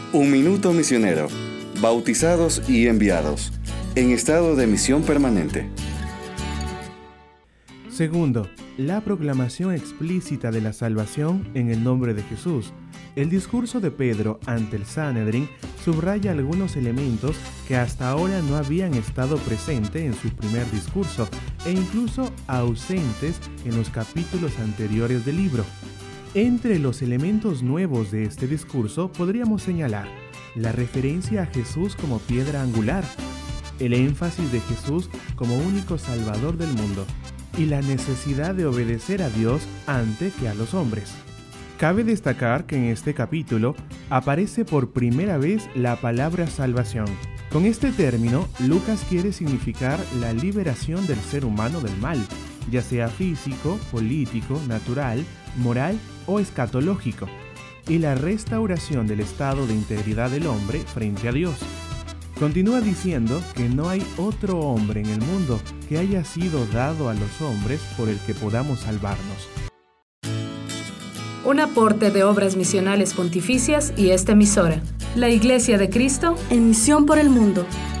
Un minuto misionero. Bautizados y enviados. En estado de misión permanente. Segundo, la proclamación explícita de la salvación en el nombre de Jesús. El discurso de Pedro ante el Sanedrín subraya algunos elementos que hasta ahora no habían estado presentes en su primer discurso e incluso ausentes en los capítulos anteriores del libro. Entre los elementos nuevos de este discurso podríamos señalar la referencia a Jesús como piedra angular, el énfasis de Jesús como único Salvador del mundo y la necesidad de obedecer a Dios antes que a los hombres. Cabe destacar que en este capítulo aparece por primera vez la palabra salvación. Con este término, Lucas quiere significar la liberación del ser humano del mal, ya sea físico, político, natural, moral o escatológico, y la restauración del estado de integridad del hombre frente a Dios. Continúa diciendo que no hay otro hombre en el mundo que haya sido dado a los hombres por el que podamos salvarnos. Un aporte de Obras Misionales Pontificias y esta emisora, la Iglesia de Cristo, en misión por el mundo.